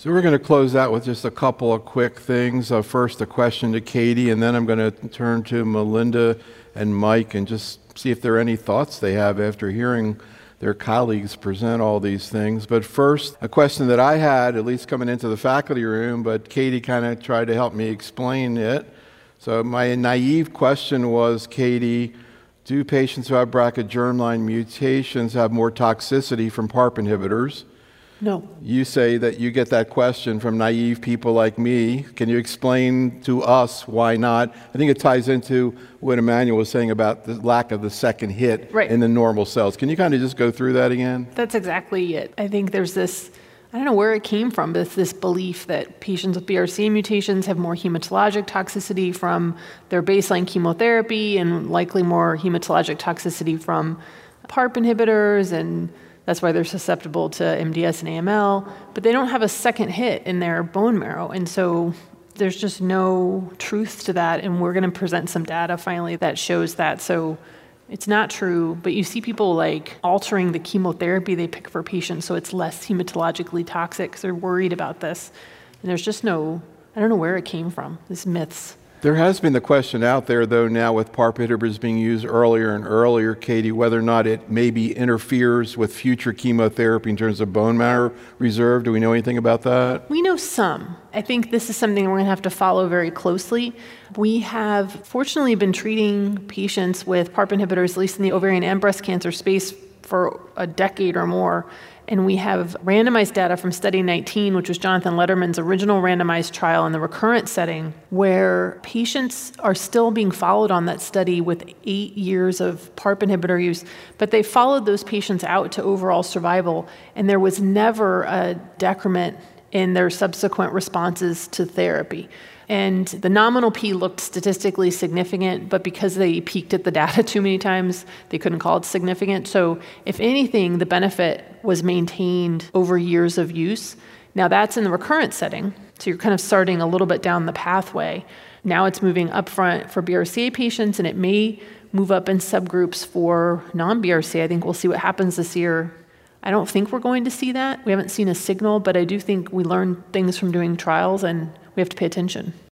So we're going to close out with just a couple of quick things. First, a question to Katie, and then I'm going to turn to Melinda and Mike and just see if there are any thoughts they have after hearing their colleagues present all these things. But first, a question that I had, at least coming into the faculty room, but Katie kind of tried to help me explain it. So my naive question was, Katie, do patients who have BRCA germline mutations have more toxicity from PARP inhibitors? No. You say that you get that question from naive people like me. Can you explain to us why not? I think it ties into what Emmanuel was saying about the lack of the second hit in the normal cells. Can you kind of just go through that again? That's exactly it. I think there's this, I don't know where it came from, but it's this belief that patients with BRCA mutations have more hematologic toxicity from their baseline chemotherapy and likely more hematologic toxicity from PARP inhibitors, and that's why they're susceptible to MDS and AML, but they don't have a second hit in their bone marrow. And so there's just no truth to that. And we're going to present some data finally that shows that. So it's not true, but you see people like altering the chemotherapy they pick for patients so it's less hematologically toxic because they're worried about this. And there's just no, I don't know where it came from, these myths. There has been the question out there, though, now with PARP inhibitors being used earlier and earlier, Katie, whether or not it maybe interferes with future chemotherapy in terms of bone marrow reserve. Do we know anything about that? We know some. I think this is something we're going to have to follow very closely. We have fortunately been treating patients with PARP inhibitors, at least in the ovarian and breast cancer space, for a decade or more. And we have randomized data from Study 19, which was Jonathan Letterman's original randomized trial in the recurrent setting, where patients are still being followed on that study with 8 years of PARP inhibitor use, but they followed those patients out to overall survival, and there was never a decrement in their subsequent responses to therapy. And the nominal P looked statistically significant, but because they peeked at the data too many times, they couldn't call it significant. So if anything, the benefit was maintained over years of use. Now that's in the recurrent setting, so you're kind of starting a little bit down the pathway. Now it's moving up front for BRCA patients, and it may move up in subgroups for non-BRCA. I think we'll see what happens this year. I don't think we're going to see that. We haven't seen a signal, but I do think we learn things from doing trials, and we have to pay attention.